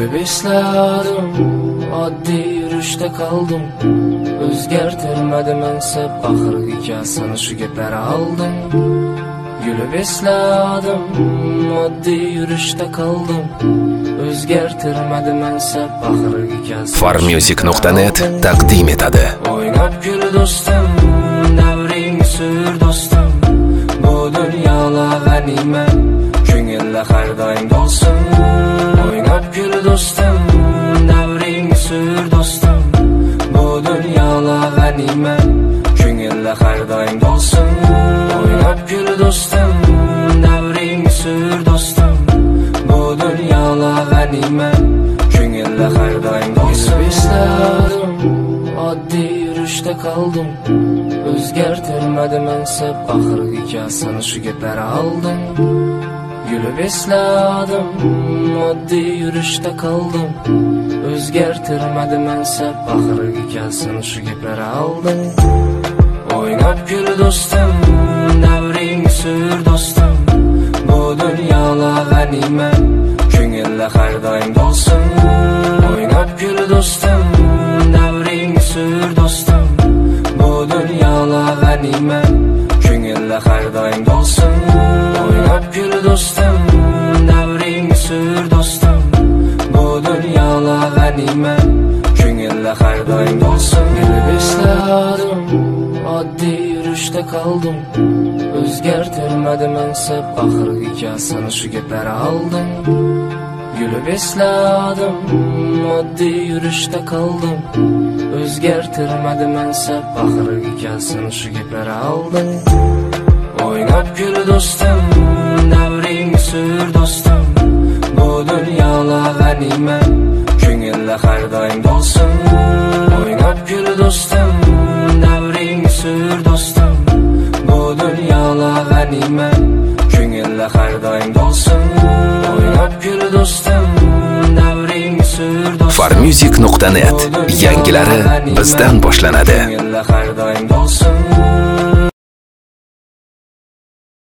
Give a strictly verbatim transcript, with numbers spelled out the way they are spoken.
Gülüp esladım, oddiy yurishda qoldim. O'zgartirmadim mensa baxir hikoyasini shu gaplar aldım. Gülüp esladim, oddiy yurishda qoldim. O'zgartirmadim mensa baxir hikoyasini farmusic nuqta net taqdim etadi. O'ynab gul do'stim, davring sur do'stim. Bu dunyolar g'animat, ko'ngillar har doim bo'lsin. O'ynab gul do'stim, davring sur do'stim. Bu dunyolar g'animat, ko'ngillar har doim bo'lsin. O'ynab gul do'stim, davring sur do'stim. Bu dunyolar g'animat, ko'ngillar har doim bo'lsin. Esladim, oddiy yurishda qoldim. O'zgartirmadim mensa baxir hikoyasini shu gaplar aldım. Gülüp esladim, oddiy yurishda qoldim. O'zgartirmadim mensa baxir hikoyasini shu gaplar aldım. O'ynab gul do'stim, davring sur do'stim. Bu dunyolar g'animat, ko'ngillar har doim bo'lsin. O'ynab gul do'stim, davring sur do'stim. Bu dunyolar g'animat, ko'ngillar har doim bo'lsin. O'ynab gul do'stim, davring sur do'stim. Bu dunyolar g'animat, ko'ngillar har doim bo'lsin. Gülüp esladim, oddiy yurishda qoldim. O'zgartirmadim mensa baxir hikoyasini shu gaplar aldım. Gülüp esladim, oddiy yurishda qoldim. O'zgartirmadim mensa baxir hikoyasini shu gaplar aldım. O'ynab gul do'stim, davring sur do'stim. Bu dunyolar g'animat, ko'ngillar har doim bo'lsin. O'ynab gul do'stim, davring sur do'stim. Bu dunyolar g'animat, ko'ngillar har doim bo'lsin. O'ynab gul do'stim, davring sur do'stim. farmusic nuqta net yangilari bizdan boshlanadi. Ko'ngillar har doim bo'lsin.